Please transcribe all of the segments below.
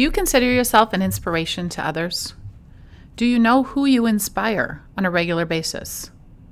you consider yourself an inspiration to others? Do you know who you inspire on a regular basis?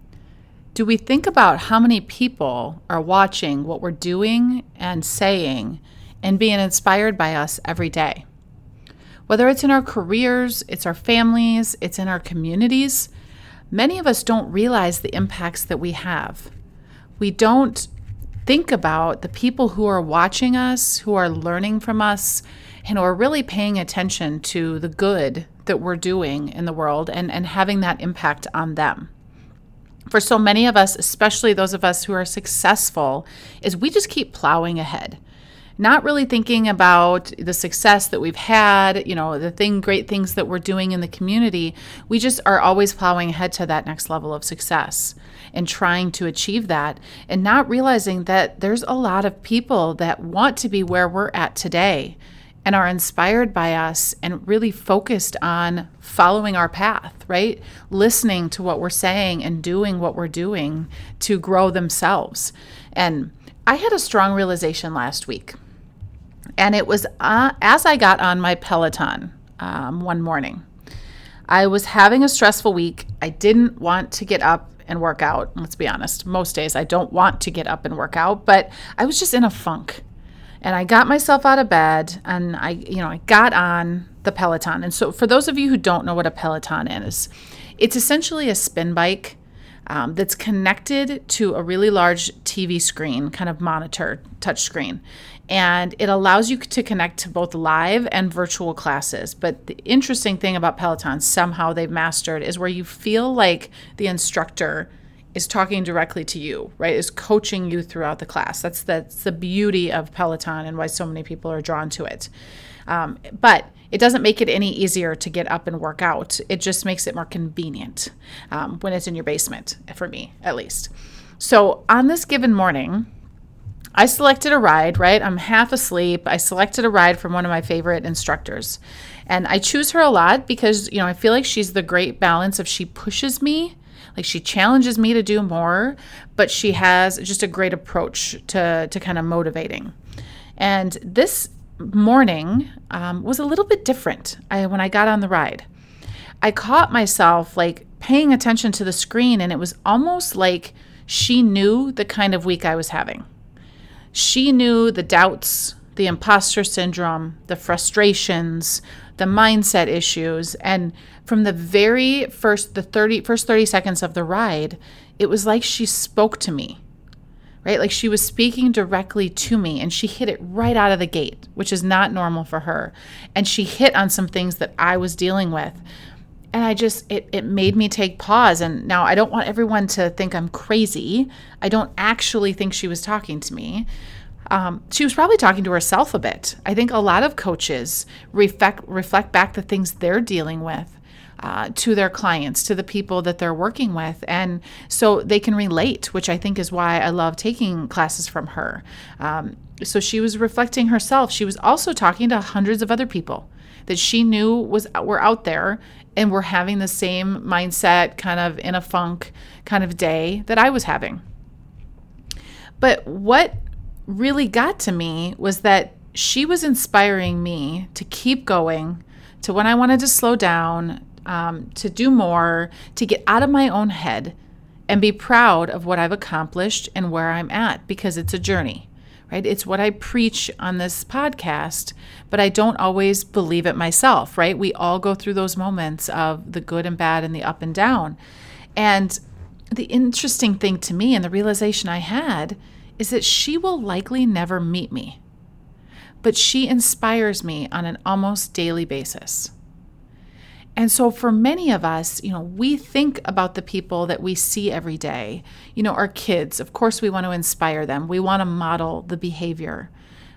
Do we think about how many people are watching what we're doing and saying and being inspired by us every day? Whether it's in our careers, it's our families, it's in our communities, many of us don't realize the impacts that we have. We don't think about the people who are watching us, who are learning from us, and who are really paying attention to the good that we're doing in the world and having that impact on them. For so many of us, especially those of us who are successful, is we just keep plowing ahead, not really thinking about the success that we've had, great things that we're doing in the community. We just are always plowing ahead to that next level of success and trying to achieve that, and not realizing that there's a lot of people that want to be where we're at today and are inspired by us and really focused on following our path, right? Listening to what we're saying and doing what we're doing to grow themselves. And I had a strong realization last week. And it was as I got on my Peloton one morning. I was having a stressful week. I didn't want to get up and work out. Let's be honest. Most days I don't want to get up and work out, but I was just in a funk. And I got myself out of bed and I got on the Peloton. And so for those of you who don't know what a Peloton is, it's essentially a spin bike that's connected to a really large TV screen, kind of monitor, touch screen. And it allows you to connect to both live and virtual classes. But the interesting thing about Peloton, somehow they've mastered, is where you feel like the instructor is talking directly to you, right? Is coaching you throughout the class. That's the beauty of Peloton and why so many people are drawn to it. But it doesn't make it any easier to get up and work out. It just makes it more convenient when it's in your basement, for me at least. So on this given morning, I selected a ride, right? I'm half asleep. I selected a ride from one of my favorite instructors. And I choose her a lot because, I feel like she's the great balance of she pushes me, like she challenges me to do more, but she has just a great approach to kind of motivating. And this morning was a little bit different when I got on the ride. I caught myself like paying attention to the screen, and it was almost like she knew the kind of week I was having. She knew the doubts, the imposter syndrome, the frustrations, the mindset issues. And from the very first 30 seconds of the ride, it was like she spoke to me, right? Like she was speaking directly to me, and she hit it right out of the gate, which is not normal for her. And she hit on some things that I was dealing with. And it made me take pause. And now I don't want everyone to think I'm crazy. I don't actually think she was talking to me. She was probably talking to herself a bit. I think a lot of coaches reflect back the things they're dealing with to their clients, to the people that they're working with. And so they can relate, which I think is why I love taking classes from her. So she was reflecting herself. She was also talking to hundreds of other people that she knew were out there and were having the same mindset, kind of in a funk kind of day that I was having. But what really got to me was that she was inspiring me to keep going, to when I wanted to slow down, to do more, to get out of my own head and be proud of what I've accomplished and where I'm at, because it's a journey, right? It's what I preach on this podcast, but I don't always believe it myself, right? We all go through those moments of the good and bad and the up and down. And the interesting thing to me and the realization I had is that she will likely never meet me, but she inspires me on an almost daily basis. And so for many of us, we think about the people that we see every day. Our kids, of course, we want to inspire them. We want to model the behavior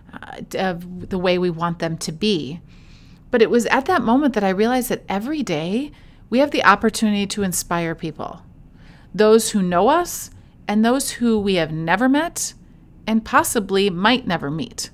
of the way we want them to be. But it was at that moment that I realized that every day we have the opportunity to inspire people, those who know us and those who we have never met and possibly might never meet.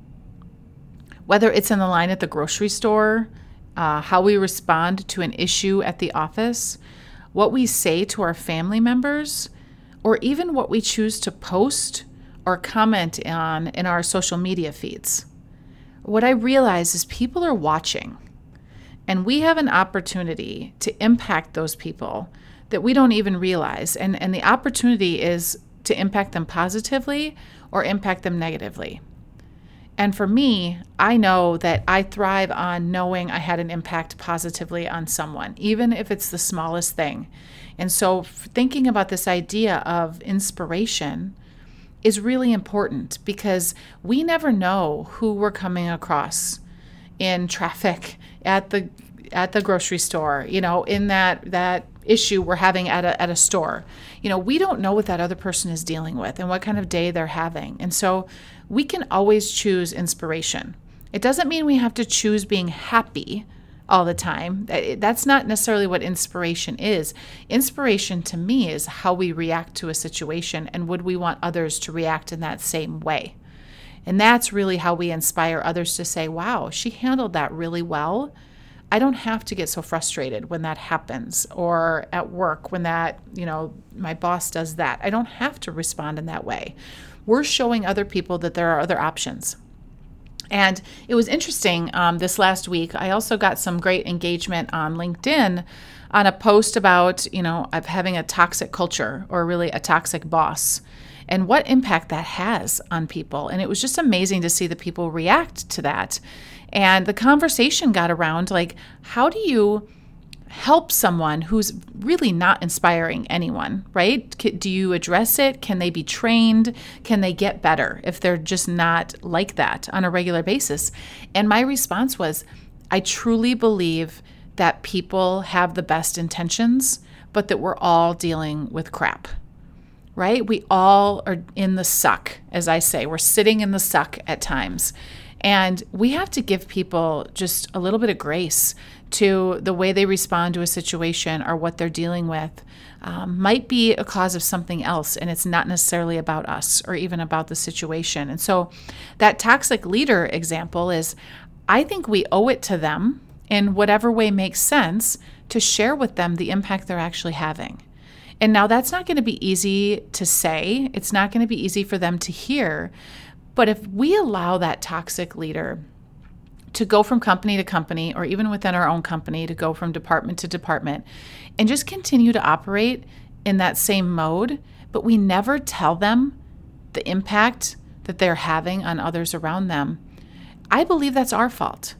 Whether it's in the line at the grocery store, how we respond to an issue at the office, what we say to our family members, or even what we choose to post or comment on in our social media feeds. what I realize is people are watching, and we have an opportunity to impact those people that we don't even realize. And the opportunity is to impact them positively or impact them negatively. And for me, I know that I thrive on knowing I had an impact positively on someone, even if it's the smallest thing. And so thinking about this idea of inspiration is really important, because we never know who we're coming across in traffic, at the grocery store, in that issue we're having at a store. We don't know what that other person is dealing with and what kind of day they're having. And so we can always choose inspiration. It doesn't mean we have to choose being happy all the time. That's not necessarily what inspiration is. Inspiration to me is how we react to a situation, and would we want others to react in that same way? And that's really how we inspire others to say, wow, she handled that really well. I don't have to get so frustrated when that happens, or at work when my boss does that. I don't have to respond in that way. We're showing other people that there are other options. And it was interesting, this last week, I also got some great engagement on LinkedIn on a post about, of having a toxic culture, or really a toxic boss, and what impact that has on people. And it was just amazing to see the people react to that. And the conversation got around, like, how do you help someone who's really not inspiring anyone, right? Do you address it? Can they be trained? Can they get better if they're just not like that on a regular basis? And my response was, I truly believe that people have the best intentions, but that we're all dealing with crap, right? We all are in the suck, as I say. We're sitting in the suck at times. And we have to give people just a little bit of grace to the way they respond to a situation, or what they're dealing with might be a cause of something else, and it's not necessarily about us or even about the situation. And so that toxic leader example is, I think we owe it to them, in whatever way makes sense, to share with them the impact they're actually having. And now that's not going to be easy to say. It's not going to be easy for them to hear. But if we allow that toxic leader to go from company to company, or even within our own company, to go from department to department, and just continue to operate in that same mode, but we never tell them the impact that they're having on others around them, I believe that's our fault.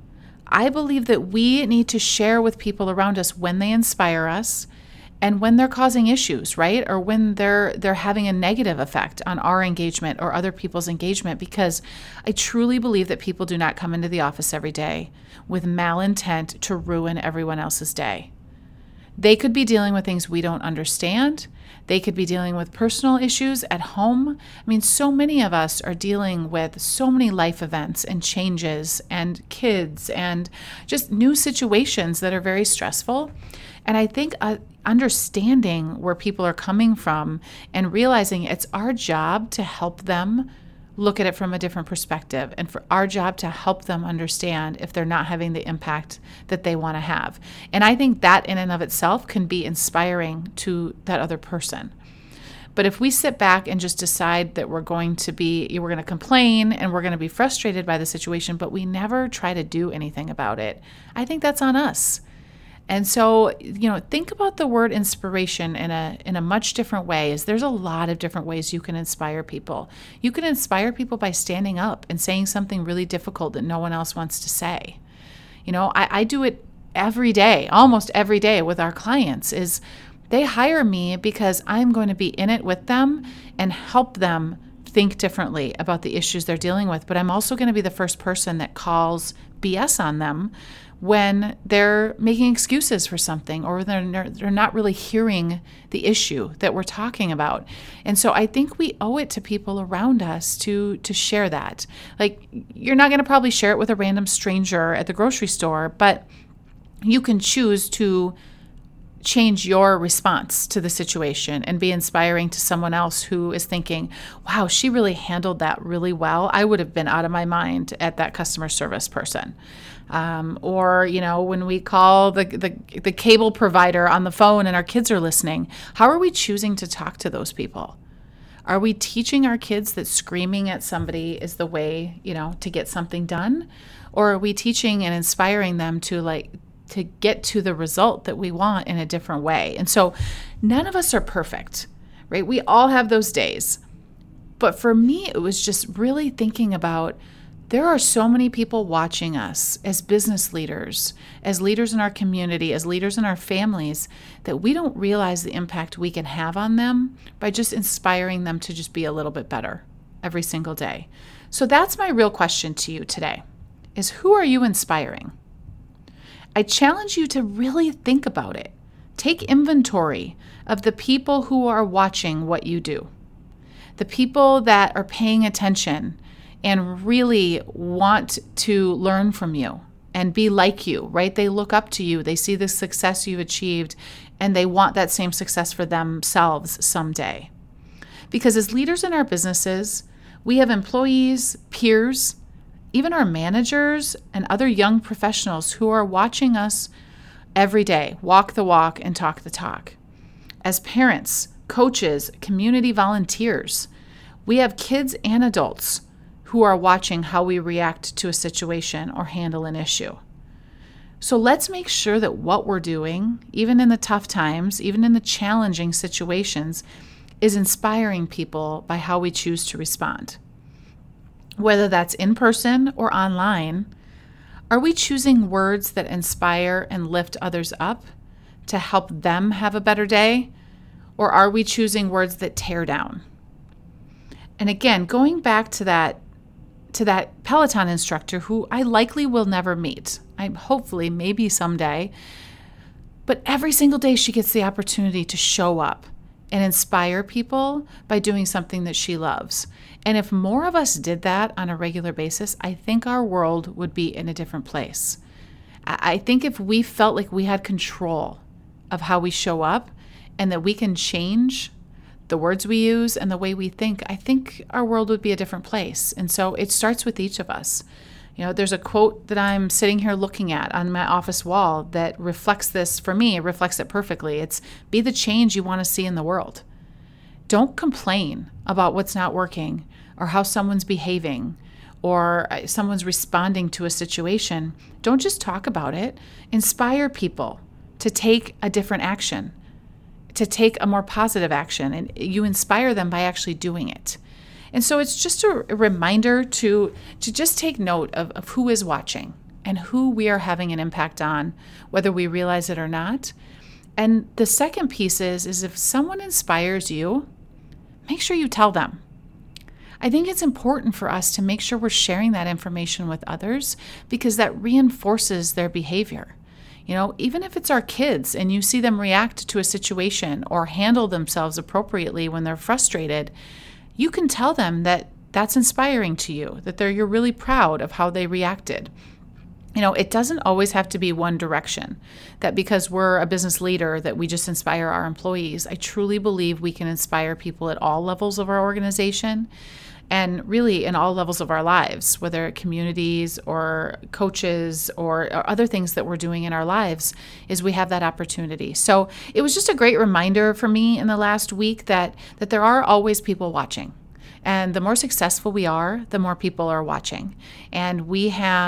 I believe that we need to share with people around us when they inspire us, and when they're causing issues, right? Or when they're having a negative effect on our engagement or other people's engagement, because I truly believe that people do not come into the office every day with malintent to ruin everyone else's day. They could be dealing with things we don't understand. They could be dealing with personal issues at home. I mean, so many of us are dealing with so many life events and changes and kids and just new situations that are very stressful. And I think understanding where people are coming from and realizing it's our job to help them look at it from a different perspective, and for our job to help them understand if they're not having the impact that they want to have. And I think that in and of itself can be inspiring to that other person. But if we sit back and just decide that we're going to complain and we're going to be frustrated by the situation, but we never try to do anything about it, I think that's on us. And so, think about the word inspiration in a much different way. Is there's a lot of different ways you can inspire people. You can inspire people by standing up and saying something really difficult that no one else wants to say. I do it every day, almost every day with our clients. Is they hire me because I'm going to be in it with them and help them think differently about the issues they're dealing with. But I'm also going to be the first person that calls BS on them when they're making excuses for something, or they're not really hearing the issue that we're talking about. And so I think we owe it to people around us to share that. Like, you're not going to probably share it with a random stranger at the grocery store, but you can choose to change your response to the situation and be inspiring to someone else who is thinking, wow, she really handled that really well. I would have been out of my mind at that customer service person. Or when we call the cable provider on the phone and our kids are listening, how are we choosing to talk to those people? Are we teaching our kids that screaming at somebody is the way, to get something done? Or are we teaching and inspiring them to get to the result that we want in a different way? And so none of us are perfect, right? We all have those days. But for me, it was just really thinking about there are so many people watching us as business leaders, as leaders in our community, as leaders in our families, that we don't realize the impact we can have on them by just inspiring them to just be a little bit better every single day. So that's my real question to you today, is who are you inspiring? I challenge you to really think about it. Take inventory of the people who are watching what you do, the people that are paying attention and really want to learn from you and be like you, right? They look up to you. They see the success you've achieved, and they want that same success for themselves someday. Because as leaders in our businesses, we have employees, peers, even our managers and other young professionals who are watching us every day, walk the walk and talk the talk. As parents, coaches, community volunteers, we have kids and adults who are watching how we react to a situation or handle an issue. So let's make sure that what we're doing, even in the tough times, even in the challenging situations, is inspiring people by how we choose to respond. Whether that's in person or online, are we choosing words that inspire and lift others up to help them have a better day? Or are we choosing words that tear down? And again, going back to that Peloton instructor who I likely will never meet. Hopefully, maybe someday. But every single day she gets the opportunity to show up and inspire people by doing something that she loves. And if more of us did that on a regular basis, I think our world would be in a different place. I think if we felt like we had control of how we show up and that we can change the words we use and the way we think, I think our world would be a different place. And so it starts with each of us. There's a quote that I'm sitting here looking at on my office wall that reflects this. For me, it reflects it perfectly. It's be the change you want to see in the world. Don't complain about what's not working or how someone's behaving or someone's responding to a situation. Don't just talk about it. Inspire people to take a different action, to take a more positive action, and you inspire them by actually doing it. And so it's just a reminder to just take note of who is watching and who we are having an impact on, whether we realize it or not. And the second piece is if someone inspires you, make sure you tell them. I think it's important for us to make sure we're sharing that information with others because that reinforces their behavior. Even if it's our kids and you see them react to a situation or handle themselves appropriately when they're frustrated, you can tell them that that's inspiring to you, that you're really proud of how they reacted. It doesn't always have to be one direction, that because we're a business leader that we just inspire our employees. I truly believe we can inspire people at all levels of our organization and really in all levels of our lives, whether communities or coaches or other things that we're doing in our lives, is we have that opportunity. So it was just a great reminder for me in the last week that there are always people watching. And the more successful we are, the more people are watching. And we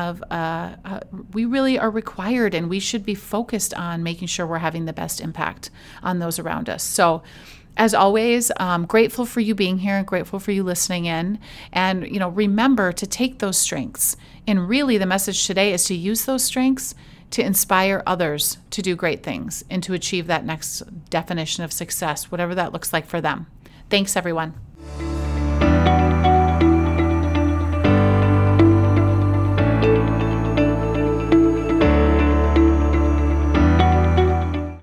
really are required and we should be focused on making sure we're having the best impact on those around us. So as always, I'm grateful for you being here and grateful for you listening in. And, remember to take those strengths. And really the message today is to use those strengths to inspire others to do great things and to achieve that next definition of success, whatever that looks like for them. Thanks, everyone.